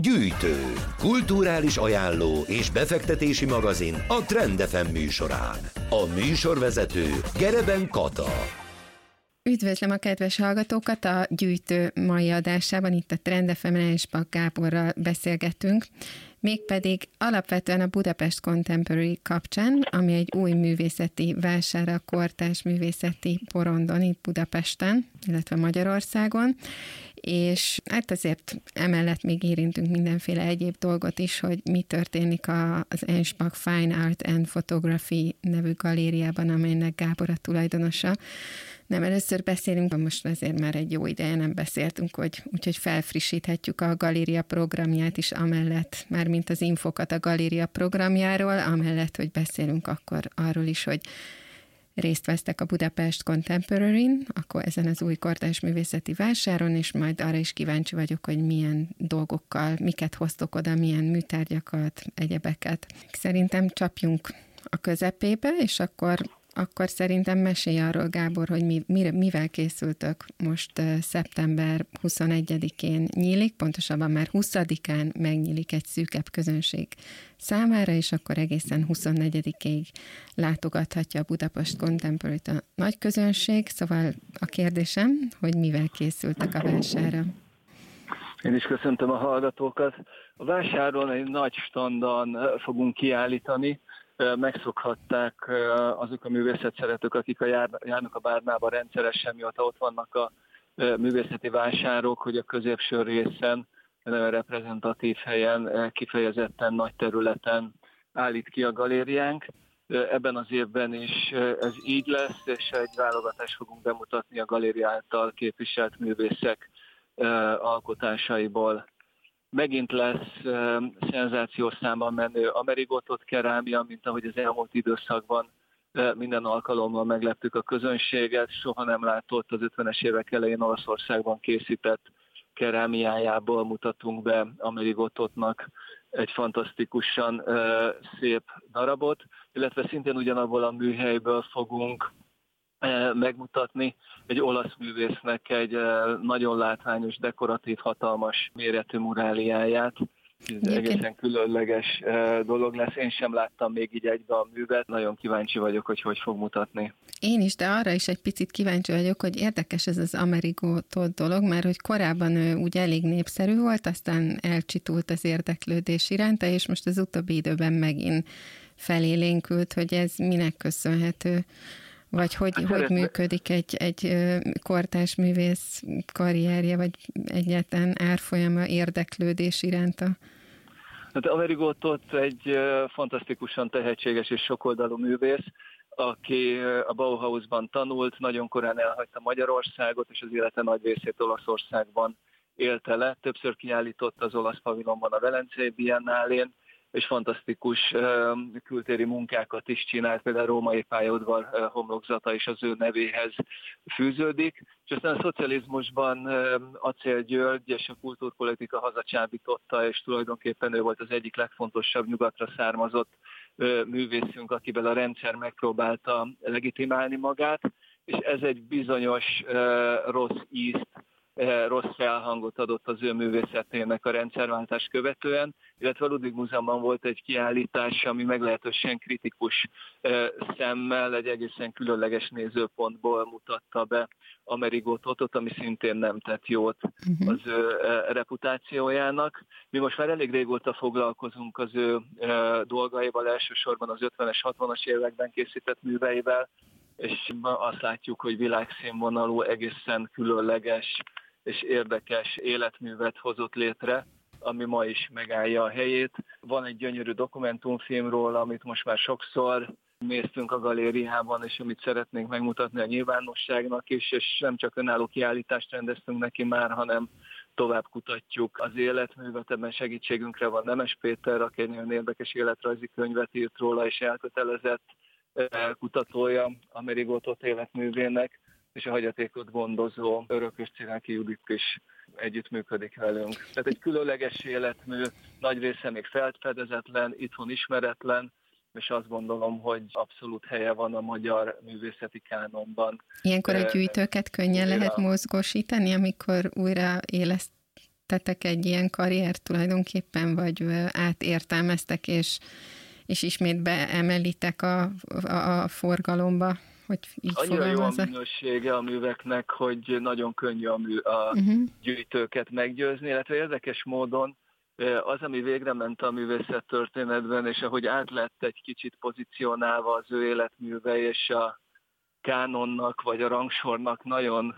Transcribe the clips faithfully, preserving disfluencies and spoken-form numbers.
Gyűjtő, kulturális ajánló és befektetési magazin a Trend ef em műsorán. A műsorvezető Gereben Kata. Üdvözlöm a kedves hallgatókat! A Gyűjtő mai adásában itt a Trend ef emen Enspach Gáborral beszélgetünk, mégpedig alapvetően a Budapest Contemporary kapcsán, ami egy új művészeti vásár a kortárs művészeti porondon itt Budapesten, illetve Magyarországon, és hát azért emellett még érintünk mindenféle egyéb dolgot is, hogy mi történik az Enspach Fine Art and Photography nevű galériában, amelynek Gábor a tulajdonosa. Nem először beszélünk, most azért már egy jó ideje nem beszéltünk, hogy úgyhogy felfrissíthetjük a galéria programját is amellett, már mint az infokat a galéria programjáról, amellett, hogy beszélünk akkor arról is, hogy részt vesztek a Budapest Contemporary-n, akkor ezen az új kortárs művészeti vásáron, és majd arra is kíváncsi vagyok, hogy milyen dolgokkal, miket hoztok oda, milyen műtárgyakat, egyebeket. Szerintem csapjunk a közepébe, és akkor Akkor szerintem mesélj arról, Gábor, hogy mi, mivel készültök. Most uh, szeptember huszonegyedikén nyílik, pontosabban már huszadikán megnyílik egy szűkebb közönség számára, és akkor egészen huszonnegyedikéig látogathatja a Budapest Contemporary-t a nagy közönség. Szóval a kérdésem, hogy mivel készültek a vásárra? Én is köszöntöm a hallgatókat. A vásáron egy nagy standon fogunk kiállítani. Megszokhatták azok a művészetszeretők, akik a jár, járnak a Bárnába rendszeresen, mióta ott vannak a művészeti vásárok, hogy a középső részen, nagyon reprezentatív helyen, kifejezetten nagy területen állít ki a galériánk. Ebben az évben is ez így lesz, és egy válogatást fogunk bemutatni a galéria által képviselt művészek alkotásaiból. Megint lesz uh, szenzációs számban menő Amerigotot kerámia, mint ahogy az elmúlt időszakban uh, minden alkalommal megleptük a közönséget. Soha nem látott az ötvenes évek elején Olaszországban készített kerámiájából mutatunk be Amerigototnak egy fantasztikusan uh, szép darabot, illetve szintén ugyanabból a műhelyből fogunk uh, megmutatni egy olasz művésznek egy nagyon látványos, dekoratív, hatalmas méretű muráliáját. Ez egészen különleges dolog lesz. Én sem láttam még így egybe a művet. Nagyon kíváncsi vagyok, hogy hogy fog mutatni. Én is, de arra is egy picit kíváncsi vagyok, hogy érdekes ez az Amerigotot dolog, mert hogy korábban ő úgy elég népszerű volt, aztán elcsitult az érdeklődés iránta, és most az utóbbi időben megint felélénkült, hogy ez minek köszönhető. Vagy hogy, hát hogy működik egy, egy kortárs művész karrierje, vagy egyáltalán árfolyama érdeklődés iránta? Hát Amerigotot egy fantasztikusan tehetséges és sokoldalú művész, aki a Bauhausban tanult, nagyon korán elhagyta Magyarországot, és az élete nagy részét Olaszországban élte le. Többször kiállított az olasz pavilonban a Velencei Biennálén, és fantasztikus uh, kültéri munkákat is csinált, például a római pályaudvar uh, homlokzata is az ő nevéhez fűződik. És aztán a szocializmusban uh, Acél György és a kultúrpolitika hazacsábította, és tulajdonképpen ő volt az egyik legfontosabb nyugatra származott uh, művészünk, akivel a rendszer megpróbálta legitimálni magát, és ez egy bizonyos uh, rossz ízt, rossz felhangot adott az ő művészetének a rendszerváltás követően, illetve a Ludwig Múzeumban volt egy kiállítás, ami meglehetősen kritikus szemmel, egy egészen különleges nézőpontból mutatta be Amerigotot, ami szintén nem tett jót az ő reputációjának. Mi most már elég régóta foglalkozunk az ő dolgaival, elsősorban az ötvenes, hatvanas években készített műveivel, és azt látjuk, hogy világszínvonalú, egészen különleges és érdekes életművet hozott létre, ami ma is megállja a helyét. Van egy gyönyörű dokumentumfilmről, amit most már sokszor néztünk a galériában, és amit szeretnénk megmutatni a nyilvánosságnak is, és nem csak önálló kiállítást rendeztünk neki már, hanem tovább kutatjuk az életművet. Ebben segítségünkre van Nemes Péter, aki egy nagyon érdekes életrajzi könyvet írt róla, és elkötelezett kutatója Amerigotot életművének, és a hagyatékot gondozó Örökös Cziráky Judit is együttműködik velünk. Tehát egy különleges életmű, nagy része még felfedezetlen, itthon ismeretlen, és azt gondolom, hogy abszolút helye van a magyar művészeti kánonban. Ilyenkor a gyűjtőket könnyen lehet mozgósítani, amikor újra éleszt elkezdtetek egy ilyen karriert tulajdonképpen, vagy átértelmeztek, és, és ismét beemelitek a, a, a forgalomba, hogy így annyira jó a fogalmazza. minősége a műveknek, hogy nagyon könnyű a, mű, a uh-huh. gyűjtőket meggyőzni, illetve érdekes módon az, ami végre ment a művészet történetben, és ahogy át lett egy kicsit pozícionálva az ő életműve, és a kánonnak vagy a rangsornak nagyon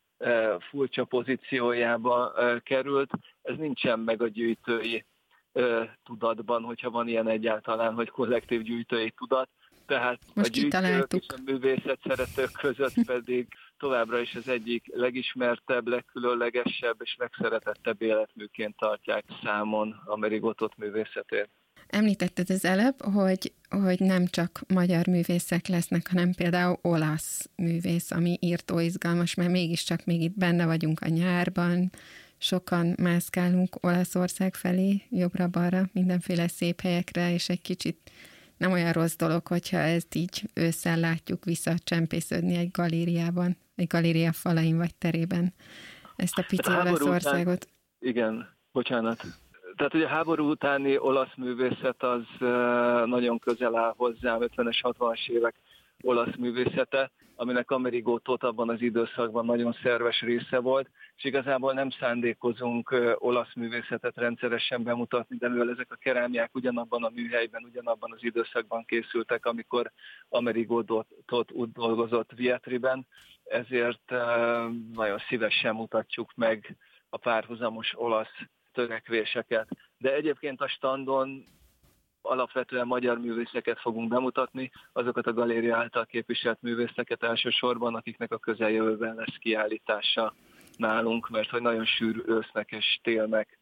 e, furcsa pozíciójába e, került, ez nincsen meg a gyűjtői e, tudatban, hogyha van ilyen egyáltalán, hogy kollektív gyűjtői tudat. Tehát most a gyűjtők és a művészet szeretők között pedig továbbra is az egyik legismertebb, legkülönlegesebb és legszeretettebb életműként tartják számon Amerigo-Tot művészetét. Említetted az előbb, hogy, hogy nem csak magyar művészek lesznek, hanem például olasz művész, ami írtó izgalmas, mert mégiscsak még itt benne vagyunk a nyárban, sokan mászkálunk Olaszország felé, jobbra-balra, mindenféle szép helyekre, és egy kicsit nem olyan rossz dolog, hogyha ezt így ősszel látjuk visszacsempésződni egy galériában, egy galéria falain vagy terében, ezt a pici Olaszországot. Után, igen, bocsánat. Tehát ugye a háború utáni olasz művészet az nagyon közel áll hozzám, ötvenes, hatvanas évek olasz művészete, aminek Amerigo-Tot abban az időszakban nagyon szerves része volt, és igazából nem szándékozunk olasz művészetet rendszeresen bemutatni, de mivel ezek a kerámiák ugyanabban a műhelyben, ugyanabban az időszakban készültek, amikor Amerigo-Tot úgy dolgozott Vietriben, ezért nagyon szívesen mutatjuk meg a párhuzamos olasz törekvéseket. De egyébként a standon alapvetően magyar művészeket fogunk bemutatni, azokat a galéria által képviselt művészeket elsősorban, akiknek a közeljövőben lesz kiállítása nálunk, mert hogy nagyon sűrű ősznek és télnek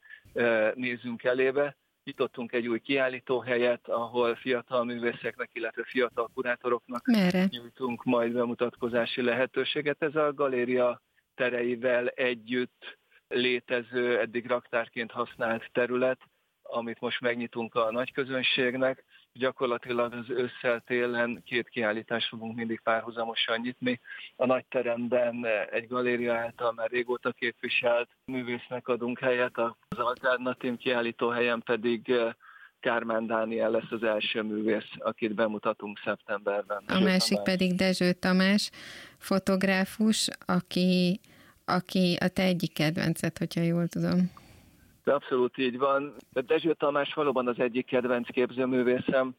nézünk elébe. Nyitottunk egy új kiállítóhelyet, ahol fiatal művészeknek, illetve fiatal kurátoroknak Merre? nyújtunk majd bemutatkozási lehetőséget. Ez a galéria tereivel együtt létező, eddig raktárként használt terület, amit most megnyitunk a nagy közönségnek. Gyakorlatilag az ősszel, télen két kiállítást fogunk mindig párhuzamosan nyitni. A nagy teremben egy galéria által már régóta képviselt művésznek adunk helyet, az alternatív kiállítóhelyen pedig Kármán Dániel lesz az első művész, akit bemutatunk szeptemberben. A másik Tamás. Pedig Dezső Tamás, fotográfus, aki, aki a te egyik kedvenced, hogyha jól tudom. De abszolút így van. Dezső Tamás valóban az egyik kedvenc képzőművészem,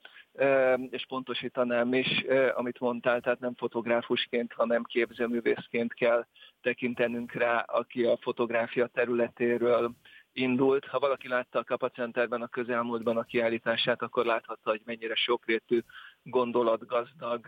és pontosítanám is, amit mondtál, tehát nem fotográfusként, hanem képzőművészként kell tekintenünk rá, aki a fotográfia területéről indult. Ha valaki látta a Kapa Centerben a közelmúltban a kiállítását, akkor láthatta, hogy mennyire sokrétű, gondolatgazdag,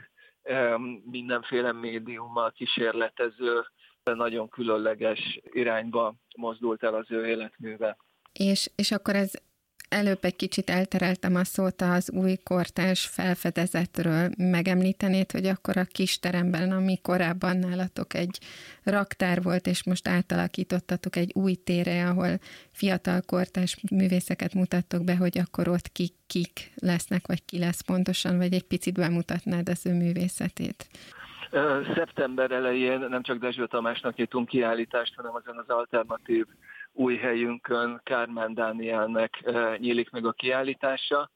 mindenféle médiummal kísérletező, nagyon különleges irányba mozdult el az ő életműve. És, és akkor ez előbb egy kicsit eltereltem a szót az új kortárs felfedezetről. Megemlítenéd, hogy akkor a kisteremben, ami korábban nálatok egy raktár volt, és most átalakítottatok egy új térre, ahol fiatal kortárs művészeket mutattok be, hogy akkor ott kik, kik lesznek, vagy ki lesz pontosan, vagy egy picit bemutatnád az ő művészetét. Szeptember elején nem csak Dezső Tamásnak nyitunk kiállítást, hanem azon az alternatív új helyünkön Kármán Dánielnek nyílik meg a kiállítása.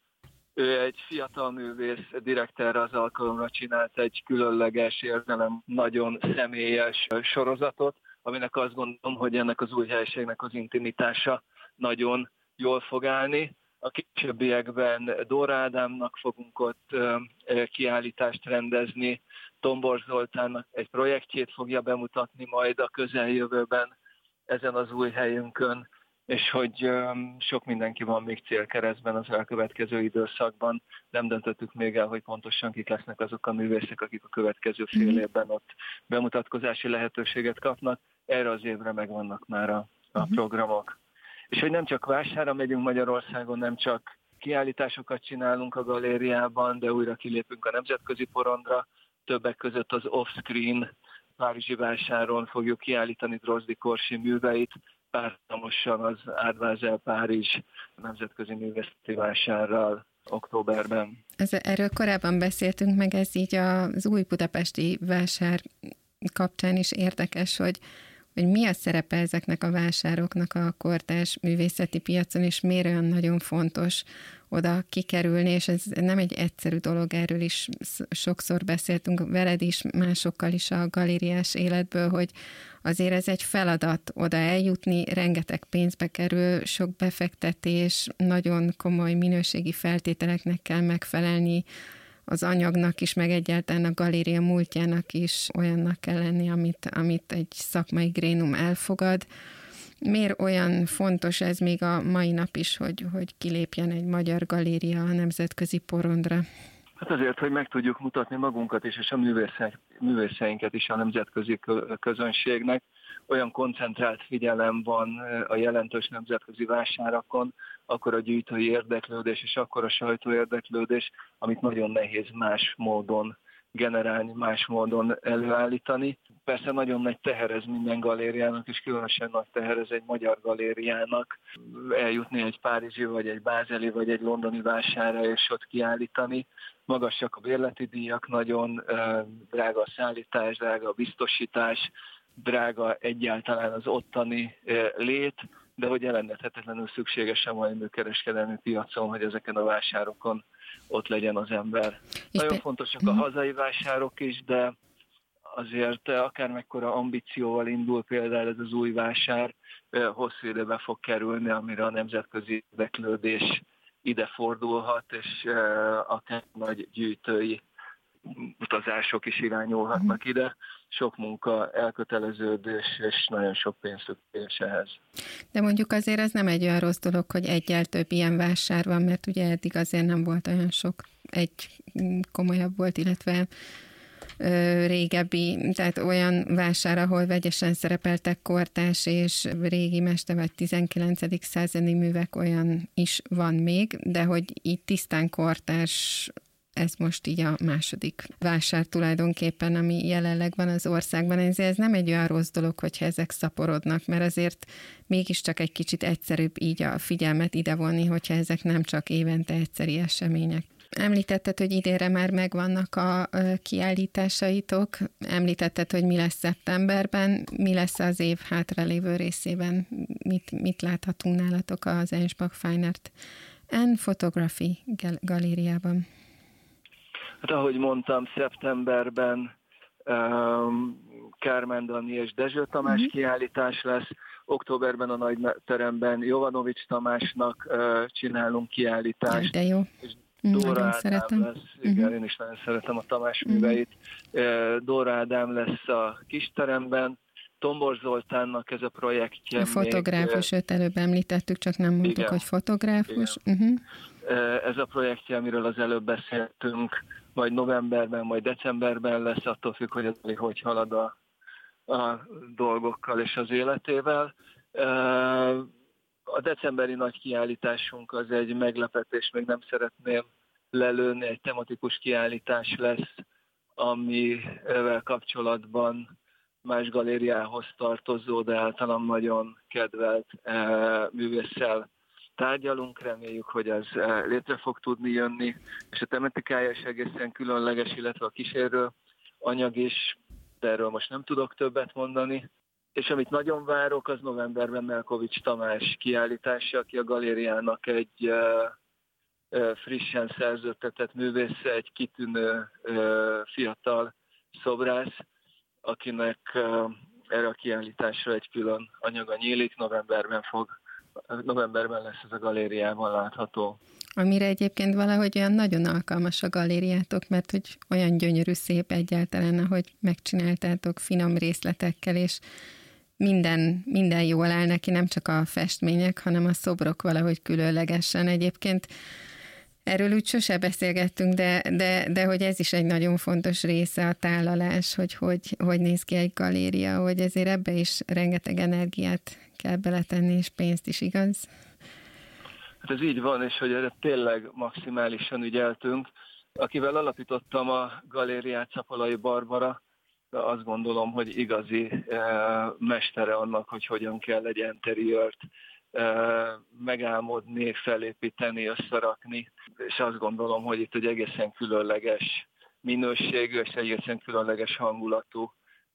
Ő egy fiatal művész, direkt erre az alkalomra csinált egy különleges, érzelem, nagyon személyes sorozatot, aminek azt gondolom, hogy ennek az új helységnek az intimitása nagyon jól fog állni. A későbbiekben Dóra Ádámnak fogunk ott kiállítást rendezni, Tombor Zoltánnak egy projektjét fogja bemutatni majd a közeljövőben ezen az új helyünkön, és hogy sok mindenki van még célkeresztben az elkövetkező időszakban. Nem döntöttük még el, hogy pontosan kik lesznek azok a művészek, akik a következő fél évben ott bemutatkozási lehetőséget kapnak. Erre az évre megvannak már a, a programok. És hogy nem csak vására megyünk Magyarországon, nem csak kiállításokat csinálunk a galériában, de újra kilépünk a nemzetközi porondra. Többek között az Offscreen párizsi vásáron fogjuk kiállítani Drozdi Korsi műveit, párhuzamosan az Art Basel Párizs nemzetközi művészeti vásárral októberben. Ez, erről korábban beszéltünk, meg ez így az új budapesti vásár kapcsán is érdekes, hogy hogy mi a szerepe ezeknek a vásároknak a kortárs művészeti piacon, és miért olyan nagyon fontos oda kikerülni, és ez nem egy egyszerű dolog, erről is sokszor beszéltünk veled is, másokkal is a galériás életből, hogy azért ez egy feladat oda eljutni, rengeteg pénzbe kerül, sok befektetés, nagyon komoly minőségi feltételeknek kell megfelelni, az anyagnak is, meg egyáltalán a galéria múltjának is olyannak kell lenni, amit, amit egy szakmai grénum elfogad. Miért olyan fontos ez még a mai nap is, hogy, hogy kilépjen egy magyar galéria a nemzetközi porondra? Hát azért, hogy meg tudjuk mutatni magunkat is, és a művészek, művészeinket is a nemzetközi közönségnek. Olyan koncentrált figyelem van a jelentős nemzetközi vásárokon, akkor a gyűjtői érdeklődés, és akkor a sajtó érdeklődés, amit nagyon nehéz más módon generálni, más módon előállítani. Persze nagyon nagy teher ez minden galériának, és különösen nagy teher ez egy magyar galériának eljutni egy párizsi, vagy egy bázeli, vagy egy londoni vásárra, és ott kiállítani. Magasak a bérleti díjak, nagyon drága a szállítás, drága a biztosítás, drága egyáltalán az ottani lét, de hogy elengedhetetlenül szükséges a mai műkereskedelmi piacon, hogy ezeken a vásárokon ott legyen az ember. És Nagyon be... fontosak a hazai vásárok is, de azért akármekkora ambícióval indul például ez az új vásár, hosszú időbe fog kerülni, amire a nemzetközi érdeklődés ide fordulhat, és akár nagy gyűjtői utazások is irányulhatnak ide. Sok munka, elköteleződés, és nagyon sok pénz szükséges ehhez. De mondjuk azért ez nem egy olyan rossz dolog, hogy egyel több ilyen vásár van, mert ugye eddig azért nem volt olyan sok, egy komolyabb volt, illetve ö, régebbi, tehát olyan vásár, ahol vegyesen szerepeltek kortárs és régi mester vagy tizenkilencedik századi művek, olyan is van még, de hogy itt tisztán kortárs, ez most így a második vásár tulajdonképpen, ami jelenleg van az országban. Ez nem egy olyan rossz dolog, hogyha ezek szaporodnak, mert azért mégiscsak egy kicsit egyszerűbb így a figyelmet idevonni, hogyha ezek nem csak évente egyszeri események. Említetted, hogy idénre már megvannak a kiállításaitok, említetted, hogy mi lesz szeptemberben, mi lesz az év hátralévő részében, mit, mit láthatunk nálatok az Anspach Fine Art and Photography galériában? Hát ahogy mondtam, szeptemberben um, Kármán Dani és Dezső Tamás uh-huh. kiállítás lesz, októberben a nagyteremben Jovanovics Tamásnak uh, csinálunk kiállítást. De jó. És Dóra Dóra Ádám szeretem. lesz, igen, uh-huh. én is nagyon szeretem a Tamás uh-huh. műveit. Uh, Dóra Ádám lesz a kisteremben, Tombor Zoltánnak ez a projektje. A fotográfus, még, őt előbb említettük, csak nem mondtuk, igen, hogy fotográfus. Uh-huh. Ez a projektje, amiről az előbb beszéltünk, majd novemberben, majd decemberben lesz, attól függ, hogy ez hogy halad a, a dolgokkal és az életével. A decemberi nagy kiállításunk az egy meglepetés, még nem szeretném lelőni, egy tematikus kiállítás lesz, amivel kapcsolatban más galériához tartozó, de általán nagyon kedvelt művésszel tárgyalunk, reméljük, hogy ez létre fog tudni jönni, és a tematikája is egészen különleges, illetve a kísérő anyag is, de erről most nem tudok többet mondani. És amit nagyon várok, az novemberben Melkovics Tamás kiállítása, aki a galériának egy frissen szerződtetett művésze, egy kitűnő fiatal szobrász, akinek erre a kiállításra egy külön anyaga nyílik, novemberben fog novemberben lesz ez a galériában látható. Amire egyébként valahogy olyan nagyon alkalmas a galériátok, mert hogy olyan gyönyörű, szép egyáltalán, ahogy megcsináltátok finom részletekkel, és minden, minden jól áll neki, nem csak a festmények, hanem a szobrok valahogy különlegesen. Egyébként erről úgy sose beszélgettünk, de, de, de hogy ez is egy nagyon fontos része a tálalás, hogy, hogy hogy néz ki egy galéria, hogy ezért ebbe is rengeteg energiát kell beletenni, és pénzt is, igaz? Hát ez így van, és hogy erre tényleg maximálisan ügyeltünk. Akivel alapítottam a galériát, Szapolai Barbara, azt gondolom, hogy igazi eh, mestere annak, hogy hogyan kell egy interiört eh, megálmodni, felépíteni, összerakni, és azt gondolom, hogy itt egy egészen különleges minőségű és egészen különleges hangulatú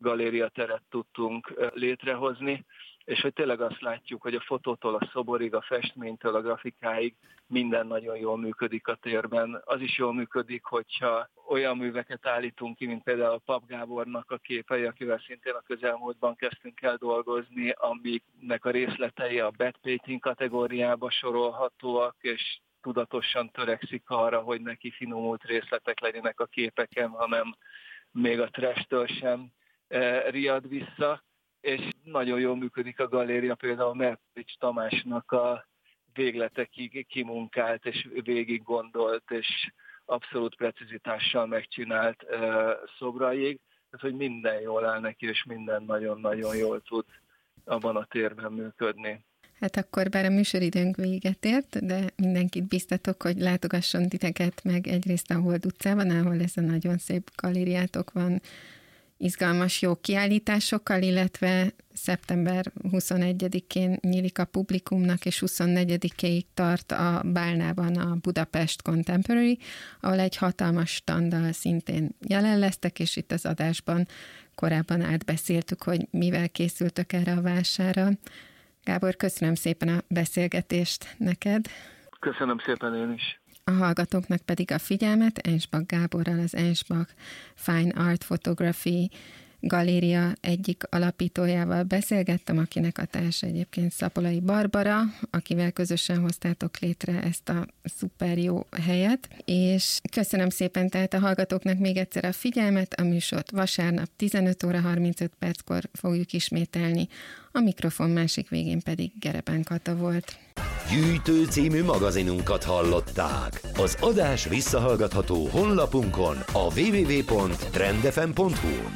galériateret tudtunk létrehozni, és hogy tényleg azt látjuk, hogy a fotótól a szoborig, a festménytől a grafikáig minden nagyon jól működik a térben. Az is jól működik, hogyha olyan műveket állítunk ki, mint például a Papp Gábornak a képei, akivel szintén a közelmúltban kezdtünk el dolgozni, amiknek a részletei a backpainting kategóriába sorolhatóak, és tudatosan törekszik arra, hogy neki finomult részletek legyenek a képeken, hanem még a trash-től sem e, riad vissza. És nagyon jól működik a galéria, például Merkovics Tamásnak a végletekig kimunkált és végig gondolt és abszolút precizitással megcsinált uh, szobraig, tehát hogy minden jól áll neki, és minden nagyon-nagyon jól tud abban a térben működni. Hát akkor bár a műsoridőnk véget ért, de mindenkit biztatok, hogy látogasson titeket meg egyrészt a Hold utcában, ahol ez a nagyon szép galériátok van, izgalmas jó kiállításokkal, illetve szeptember huszonegyedikén nyílik a publikumnak, és huszonnegyedikéig tart a Bálnában a Budapest Contemporary, ahol egy hatalmas standal szintén jelen lesztek, és itt az adásban korábban átbeszéltük, hogy mivel készültök erre a vásárra. Gábor, köszönöm szépen a beszélgetést neked. Köszönöm szépen én is. A hallgatóknak pedig a figyelmet, Ensbach Gáborral, az Ensbach Fine Art Photography galéria egyik alapítójával beszélgettem, akinek a társa egyébként Szapolai Barbara, akivel közösen hoztátok létre ezt a szuper jó helyet, és köszönöm szépen tehát a hallgatóknak még egyszer a figyelmet, a műsort vasárnap tizenöt óra harmincöt perckor fogjuk ismételni, a mikrofon másik végén pedig Gereben Kata volt. Gyűjtő című magazinunkat hallották. Az adás visszahallgatható honlapunkon, a double-u double-u double-u pont trend f m pont h u.